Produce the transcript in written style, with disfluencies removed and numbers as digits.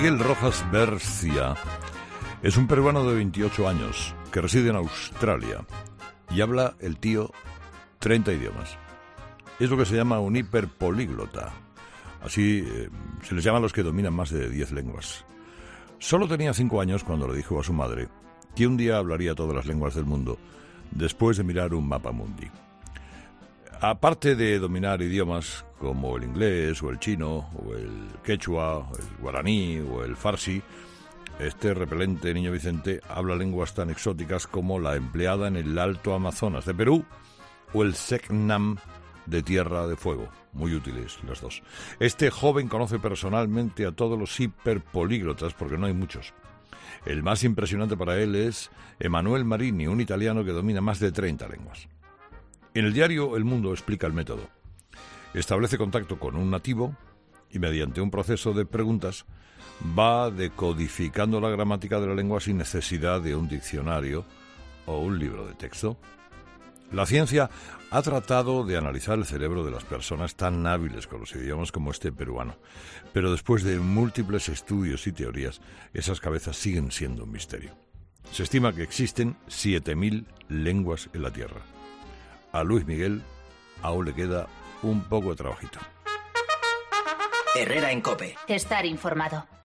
Miguel Rojas Bercia es un peruano de 28 años que reside en Australia y habla el tío 30 idiomas. Es lo que se llama un hiperpolíglota. Así se les llama a los que dominan más de 10 lenguas. Solo tenía 5 años cuando le dijo a su madre que un día hablaría todas las lenguas del mundo después de mirar un mapa mundi. Aparte de dominar idiomas como el inglés o el chino o el quechua, o el guaraní o el farsi, este repelente niño Vicente habla lenguas tan exóticas como la empleada en el Alto Amazonas de Perú o el Selknam de Tierra de Fuego. Muy útiles las dos. Este joven conoce personalmente a todos los hiperpolíglotas porque no hay muchos. El más impresionante para él es Emanuele Marini, un italiano que domina más de 30 lenguas. En el diario El Mundo explica el método. Establece contacto con un nativo y mediante un proceso de preguntas va decodificando la gramática de la lengua sin necesidad de un diccionario o un libro de texto. La ciencia ha tratado de analizar el cerebro de las personas tan hábiles con los idiomas como este peruano, pero después de múltiples estudios y teorías, esas cabezas siguen siendo un misterio. Se estima que existen 7.000 lenguas en la Tierra. A Luis Miguel aún le queda un poco de trabajito. Herrera en COPE. Estar informado.